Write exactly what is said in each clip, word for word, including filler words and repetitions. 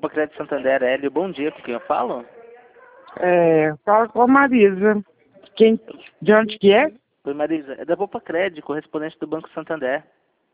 Poupa Crédito Santander, Hélio, bom dia, com quem eu falo? É, fala com a Marisa. Quem, de onde que é? Oi, Marisa, é da Poupa Crédito, correspondente do Banco Santander.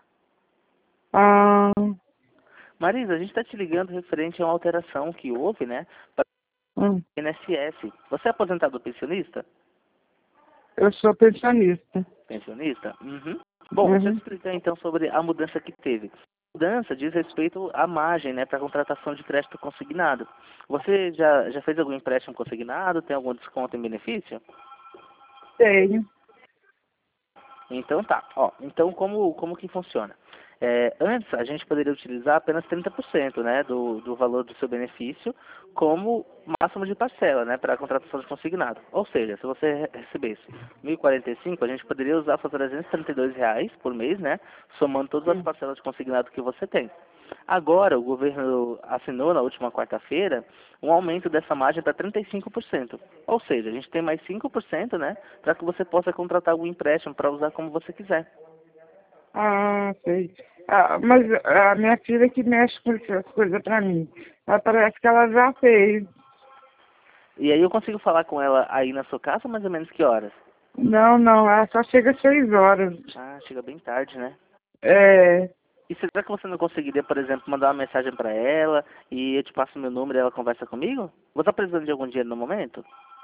Ah, Marisa, a gente está te ligando referente a uma alteração que houve, né, para hum, o I N S S. Você é aposentado ou pensionista? eu sou pensionista. Pensionista? Uhum. Bom, deixa eu te Uhum. explicar então sobre a mudança que teve. A mudança diz respeito à margem, né, para contratação de crédito consignado. Você já, já fez algum empréstimo consignado? Tem algum desconto em benefício? Tenho. Então tá, ó, então como, como que funciona? É, antes a gente poderia utilizar apenas trinta por cento, né, do, do valor do seu benefício como máximo de parcela, né, para a contratação de consignado. Ou seja, se você re- recebesse mil e quarenta e cinco, a gente poderia usar só trezentos e trinta e dois reais por mês, né, somando todas as Hum. parcelas de consignado que você tem. Agora, o governo assinou na última quarta-feira um aumento dessa margem para trinta e cinco por cento. Ou seja, a gente tem mais cinco por cento, né, para que você possa contratar algum empréstimo para usar como você quiser. Ah, sei. Ah, mas a minha filha que mexe com essas coisas pra mim. Ela parece que ela já fez. E aí eu consigo falar com ela aí na sua casa, mais ou menos que horas? Não, não, ela só chega às seis horas. Ah, chega bem tarde, né? É. E será que você não conseguiria, por exemplo, mandar uma mensagem para ela e eu te passo meu número e ela conversa comigo? Você está precisando de algum dinheiro no momento?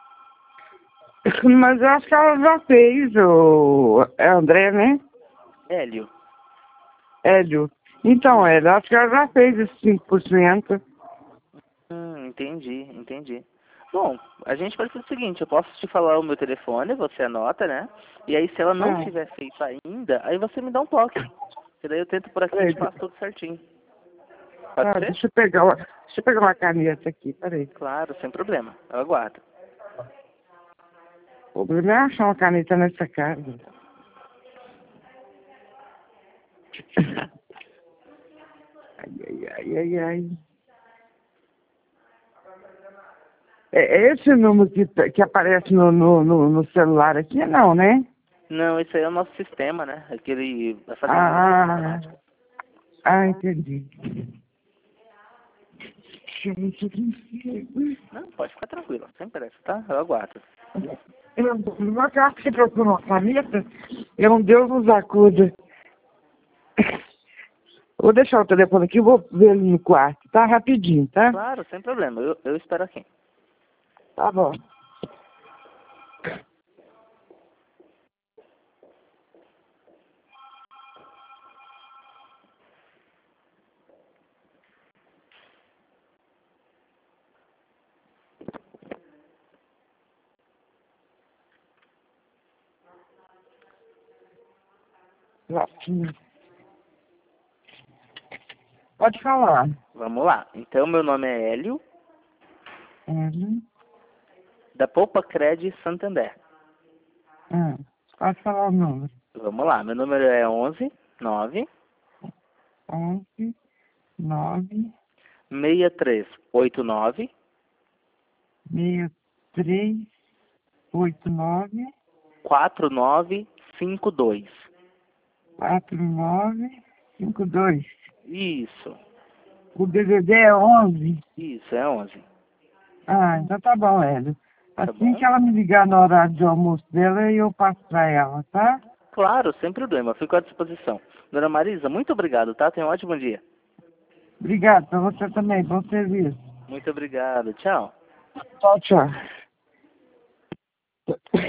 Mas eu acho que ela já fez, o é André, né? Hélio. Hélio. Então, Hélio, acho que ela já fez esses cinco por cento. Hum, entendi, entendi. Bom, a gente pode fazer o seguinte, eu posso te falar o meu telefone, você anota, né? E aí se ela não Ah, tiver feito ainda, aí você me dá um toque. E daí eu tento por aqui e peraí, te passo tudo certinho. Pode ah, ser? deixa eu pegar, uma- deixa eu pegar uma caneta aqui, peraí. Claro, sem problema. Eu aguardo. O problema é achar uma caneta nessa casa. Ai, ai, ai, ai, ai. É é esse número que, tá- que aparece no, no, no, no celular aqui? Não, né? Não, esse aí é o nosso sistema, né? Aquele vai fazer as ligações Ah, automáticas. ah, entendi. Deixa eu ver se eu consigo. Não, pode ficar tranquilo, sem pressa, tá? Eu aguardo. Eu não acredito que você procura uma caneta. É um Deus nos acuda. Vou deixar o telefone aqui, vou ver ele no quarto, tá? Rapidinho, tá? Claro, sem problema. Eu, eu espero aqui. Tá bom. Latinha. Pode falar. Vamos lá. Então, meu nome é Hélio, Hélio. da Poupa Cred Santander. Ah, pode falar o número. Vamos lá. Meu número é onze nove onze, nove, seis três oito nove seis, três, oito, nove, quatro nove cinco dois. quatro, nove, cinco, dois. Isso. O D V D é onze. Isso, é onze. Ah, então tá bom, Hélio. Tá Assim bom? que ela me ligar no horário de almoço dela, eu passo pra ela, tá? Claro, sem problema. Fico à disposição. Dona Marisa, muito obrigado, tá? Tenha um ótimo dia. Obrigado, pra você também. Bom serviço. Muito obrigado. Tchau. Tchau, tchau.